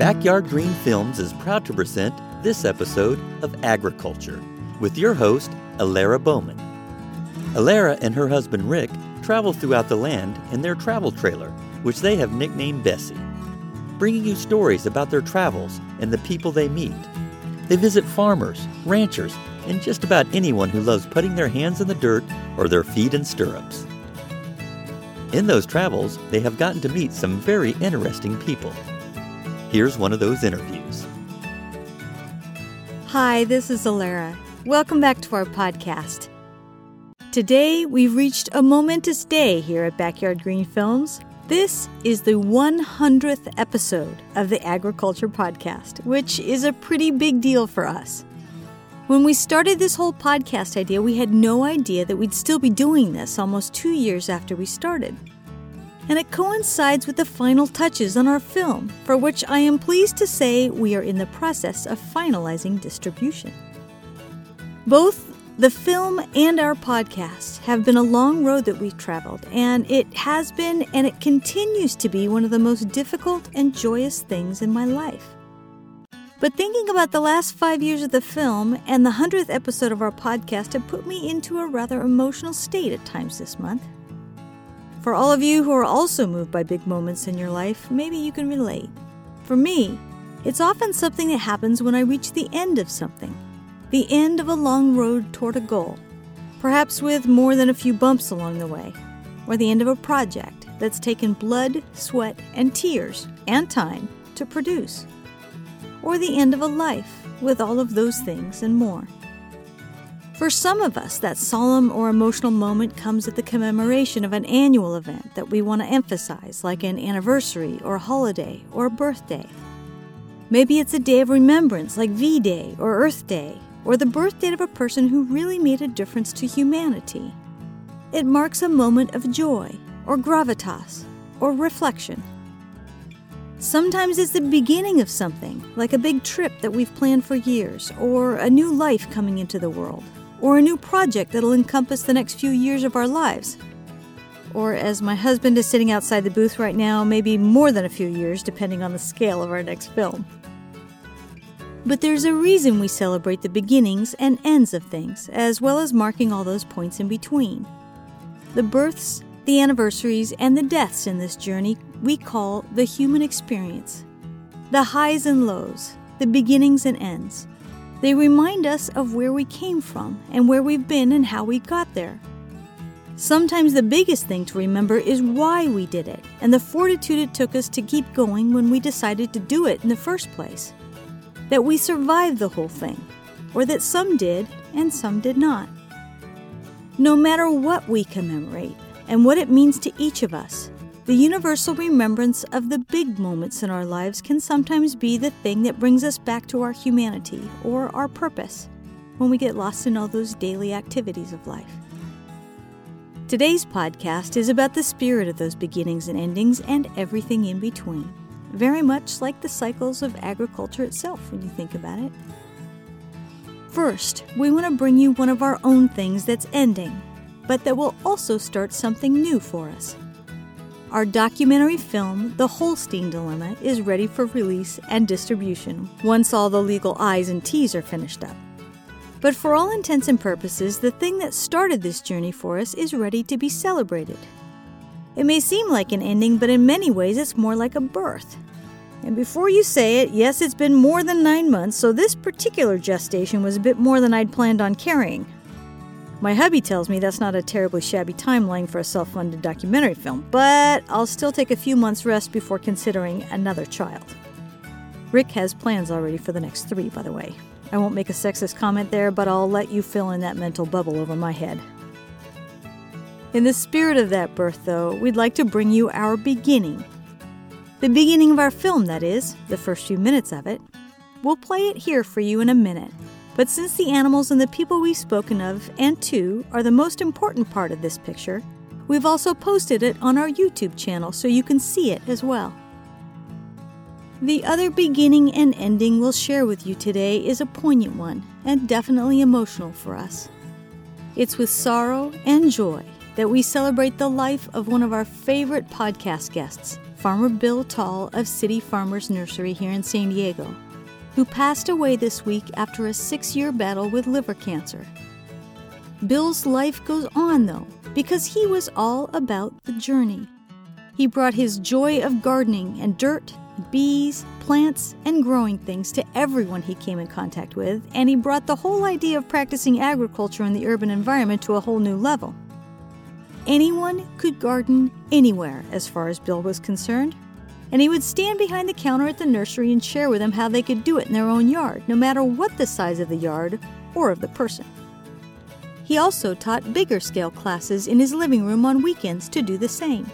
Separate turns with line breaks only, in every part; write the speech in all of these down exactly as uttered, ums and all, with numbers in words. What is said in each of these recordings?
Backyard Green Films is proud to present this episode of Agriculture with your host, Alara Bowman. Alara and her husband Rick travel throughout the land in their travel trailer, which they have nicknamed Bessie, bringing you stories about their travels and the people they meet. They visit farmers, ranchers, and just about anyone who loves putting their hands in the dirt or their feet in stirrups. In those travels, they have gotten to meet some very interesting people. Here's one of those interviews.
Hi, this is Alara. Welcome back to our podcast. Today, we've reached a momentous day here at Backyard Green Films. This is the one hundredth episode of the Agriculture Podcast, which is a pretty big deal for us. When we started this whole podcast idea, we had no idea that we'd still be doing this almost two years after we started. And it coincides with the final touches on our film, for which I am pleased to say we are in the process of finalizing distribution. Both the film and our podcast have been a long road that we've traveled, and it has been and it continues to be one of the most difficult and joyous things in my life. But thinking about the last five years of the film and the hundredth episode of our podcast have put me into a rather emotional state at times this month. For all of you who are also moved by big moments in your life, maybe you can relate. For me, it's often something that happens when I reach the end of something, the end of a long road toward a goal, perhaps with more than a few bumps along the way, or the end of a project that's taken blood, sweat, and tears, and time to produce, or the end of a life with all of those things and more. For some of us, that solemn or emotional moment comes at the commemoration of an annual event that we want to emphasize, like an anniversary or a holiday or a birthday. Maybe it's a day of remembrance like V-Day or Earth Day, or the birth date of a person who really made a difference to humanity. It marks a moment of joy or gravitas or reflection. Sometimes it's the beginning of something, like a big trip that we've planned for years, or a new life coming into the world, or a new project that'll encompass the next few years of our lives. Or, as my husband is sitting outside the booth right now, maybe more than a few years, depending on the scale of our next film. But there's a reason we celebrate the beginnings and ends of things, as well as marking all those points in between. The births, the anniversaries, and the deaths in this journey we call the human experience. The highs and lows, the beginnings and ends. They remind us of where we came from and where we've been and how we got there. Sometimes the biggest thing to remember is why we did it and the fortitude it took us to keep going when we decided to do it in the first place. That we survived the whole thing, or that some did and some did not. No matter what we commemorate and what it means to each of us, the universal remembrance of the big moments in our lives can sometimes be the thing that brings us back to our humanity or our purpose when we get lost in all those daily activities of life. Today's podcast is about the spirit of those beginnings and endings and everything in between, very much like the cycles of agriculture itself when you think about it. First, we want to bring you one of our own things that's ending, but that will also start something new for us. Our documentary film, The Holstein Dilemma, is ready for release and distribution once all the legal I's and T's are finished up. But for all intents and purposes, the thing that started this journey for us is ready to be celebrated. It may seem like an ending, but in many ways it's more like a birth. And before you say it, yes, it's been more than nine months, so this particular gestation was a bit more than I'd planned on carrying. My hubby tells me that's not a terribly shabby timeline for a self-funded documentary film, but I'll still take a few months rest before considering another child. Rick has plans already for the next three, by the way. I won't make a sexist comment there, but I'll let you fill in that mental bubble over my head. In the spirit of that birth, though, we'd like to bring you our beginning. The beginning of our film, that is, the first few minutes of it. We'll play it here for you in a minute. But since the animals and the people we've spoken of and to are the most important part of this picture, we've also posted it on our YouTube channel so you can see it as well. The other beginning and ending we'll share with you today is a poignant one and definitely emotional for us. It's with sorrow and joy that we celebrate the life of one of our favorite podcast guests, Farmer Bill Tall of City Farmers Nursery here in San Diego, who passed away this week after a six-year battle with liver cancer. Bill's life goes on, though, because he was all about the journey. He brought his joy of gardening and dirt, bees, plants, and growing things to everyone he came in contact with, and he brought the whole idea of practicing agriculture in the urban environment to a whole new level. Anyone could garden anywhere, as far as Bill was concerned, and he would stand behind the counter at the nursery and share with them how they could do it in their own yard, no matter what the size of the yard or of the person. He also taught bigger-scale classes in his living room on weekends to do the same.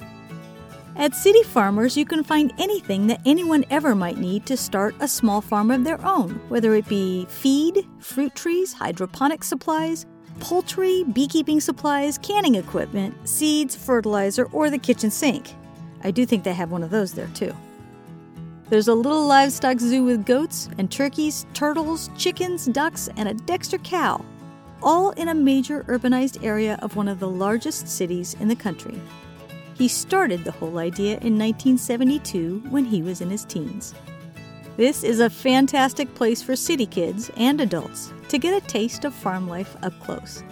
At City Farmers, you can find anything that anyone ever might need to start a small farm of their own, whether it be feed, fruit trees, hydroponic supplies, poultry, beekeeping supplies, canning equipment, seeds, fertilizer, or the kitchen sink. I do think they have one of those there, too. There's a little livestock zoo with goats and turkeys, turtles, chickens, ducks, and a Dexter cow, all in a major urbanized area of one of the largest cities in the country. He started the whole idea in nineteen seventy-two when he was in his teens. This is a fantastic place for city kids and adults to get a taste of farm life up close.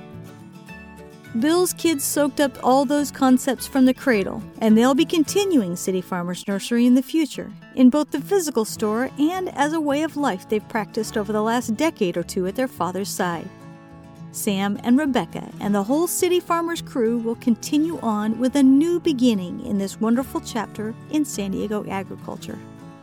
Bill's kids soaked up all those concepts from the cradle, and they'll be continuing City Farmers Nursery in the future, in both the physical store and as a way of life they've practiced over the last decade or two at their father's side. Sam and Rebecca and the whole City Farmers crew will continue on with a new beginning in this wonderful chapter in San Diego agriculture.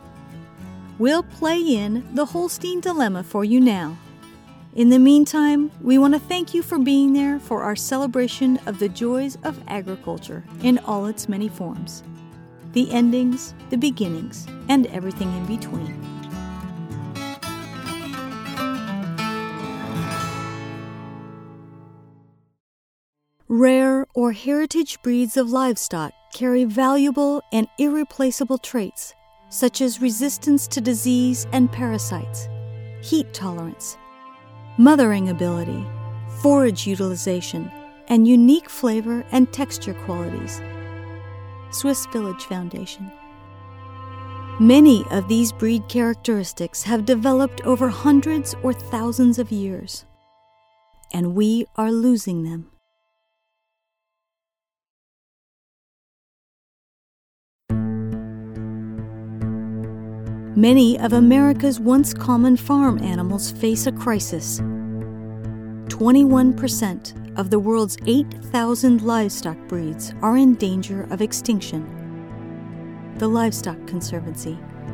We'll play in the Holstein Dilemma for you now. In the meantime, we want to thank you for being there for our celebration of the joys of agriculture in all its many forms. The endings, the beginnings, and everything in between. Rare or heritage breeds of livestock carry valuable and irreplaceable traits, such as resistance to disease and parasites, heat tolerance, mothering ability, forage utilization, and unique flavor and texture qualities. Swiss Village Foundation. Many of these breed characteristics have developed over hundreds or thousands of years, and we are losing them. Many of America's once common farm animals face a crisis. twenty-one percent of the world's eight thousand livestock breeds are in danger of extinction. The Livestock Conservancy.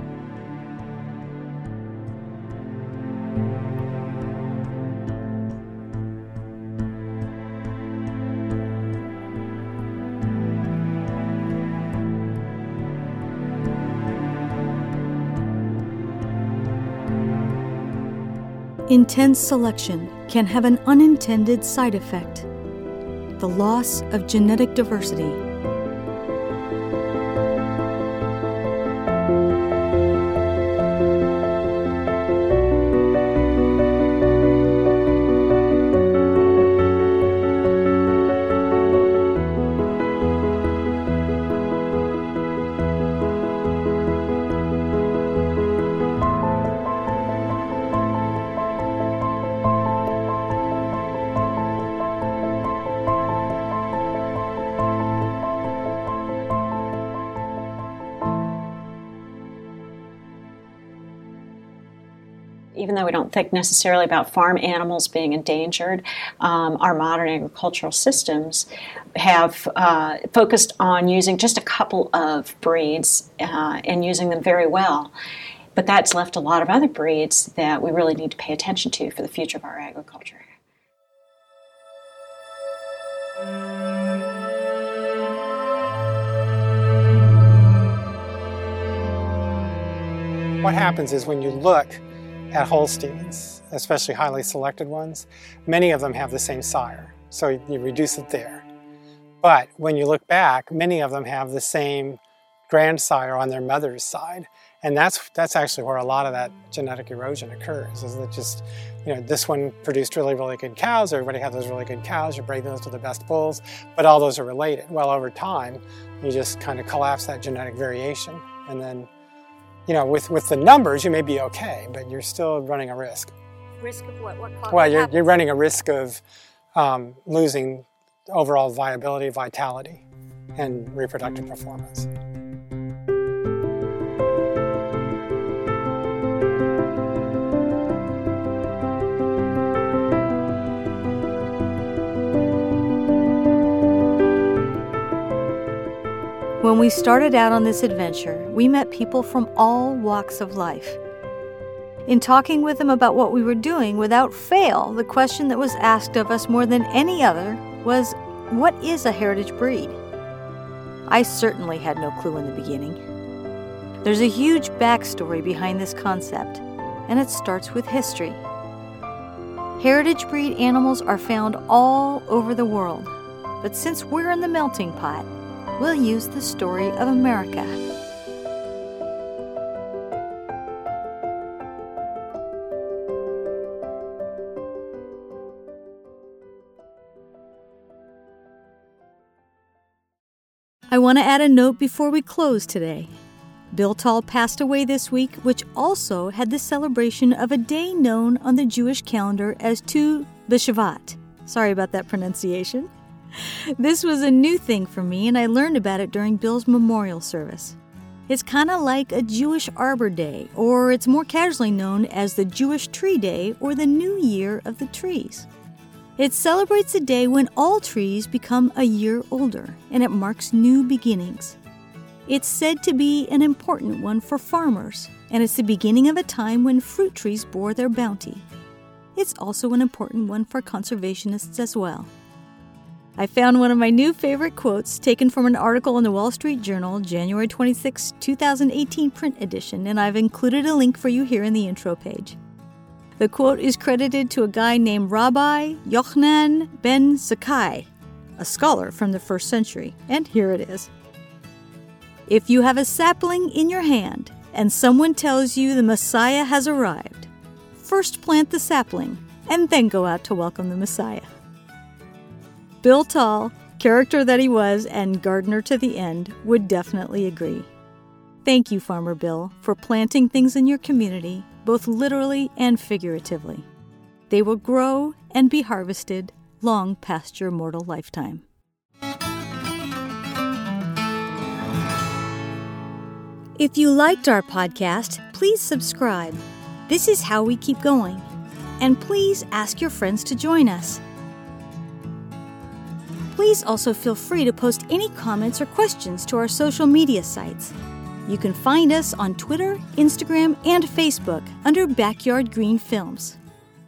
Intense selection can have an unintended side effect: the loss of genetic diversity.
Even though we don't think necessarily about farm animals being endangered, um, our modern agricultural systems have uh, focused on using just a couple of breeds uh, and using them very well. But that's left a lot of other breeds that we really need to pay attention to for the future of our agriculture.
What happens is when you look at Holsteins, especially highly selected ones, many of them have the same sire, so you reduce it there. But when you look back, many of them have the same grandsire on their mother's side. And that's that's actually where a lot of that genetic erosion occurs, is that just, you know, this one produced really, really good cows, everybody had those really good cows, you breed those to the best bulls, but all those are related. Well, over time, you just kind of collapse that genetic variation. And then, you know, with, with the numbers, you may be okay, but you're still running a risk.
Risk of what? What causes
Well, you're, you're running a risk of um, losing overall viability, vitality, and reproductive performance.
When we started out on this adventure, we met people from all walks of life. In talking with them about what we were doing, without fail, the question that was asked of us more than any other was, what is a heritage breed? I certainly had no clue in the beginning. There's a huge backstory behind this concept, and it starts with history. Heritage breed animals are found all over the world, but since we're in the melting pot, we'll use the story of America. I want to add a note before we close today. Bill Tall passed away this week, which also had the celebration of a day known on the Jewish calendar as Tu B'Shvat. Sorry about that pronunciation. This was a new thing for me, and I learned about it during Bill's memorial service. It's kind of like a Jewish Arbor Day, or it's more casually known as the Jewish Tree Day or the New Year of the Trees. It celebrates a day when all trees become a year older, and it marks new beginnings. It's said to be an important one for farmers, and it's the beginning of a time when fruit trees bore their bounty. It's also an important one for conservationists as well. I found one of my new favorite quotes taken from an article in the Wall Street Journal, January twenty-sixth, twenty eighteen print edition, and I've included a link for you here in the intro page. The quote is credited to a guy named Rabbi Yochanan ben Zakkai, a scholar from the first century, and here it is. If you have a sapling in your hand and someone tells you the Messiah has arrived, first plant the sapling and then go out to welcome the Messiah. Bill Tall, character that he was and gardener to the end, would definitely agree. Thank you, Farmer Bill, for planting things in your community, both literally and figuratively. They will grow and be harvested long past your mortal lifetime. If you liked our podcast, please subscribe. This is how we keep going. And please ask your friends to join us. Please also feel free to post any comments or questions to our social media sites. You can find us on Twitter, Instagram, and Facebook under Backyard Green Films.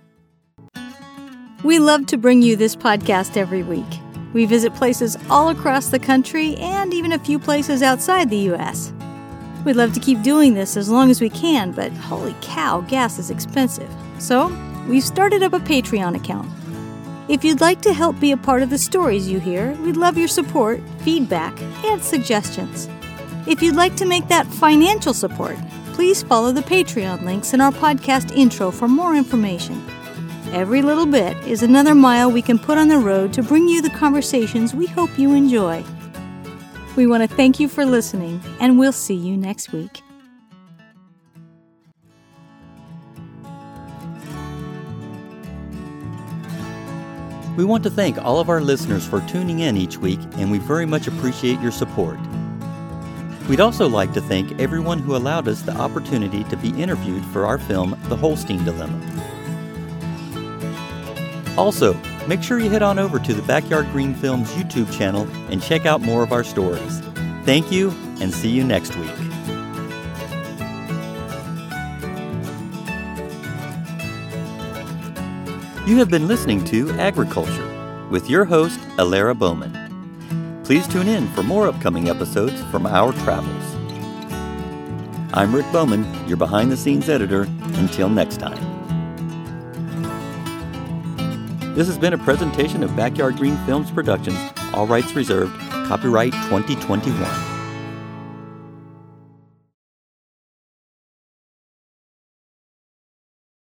We love to bring you this podcast every week. We visit places all across the country and even a few places outside the U S. We'd love to keep doing this as long as we can, but holy cow, gas is expensive. So, we've started up a Patreon account. If you'd like to help be a part of the stories you hear, we'd love your support, feedback, and suggestions. If you'd like to make that financial support, please follow the Patreon links in our podcast intro for more information. Every little bit is another mile we can put on the road to bring you the conversations we hope you enjoy. We want to thank you for listening, and we'll see you next week.
We want to thank all of our listeners for tuning in each week, and we very much appreciate your support. We'd also like to thank everyone who allowed us the opportunity to be interviewed for our film, The Holstein Dilemma. Also, make sure you head on over to the Backyard Green Films YouTube channel and check out more of our stories. Thank you, and see you next week. You have been listening to Agriculture with your host, Alara Bowman. Please tune in for more upcoming episodes from our travels. I'm Rick Bowman, your behind-the-scenes editor. Until next time. This has been a presentation of Backyard Green Films Productions, all rights reserved, copyright twenty twenty-one.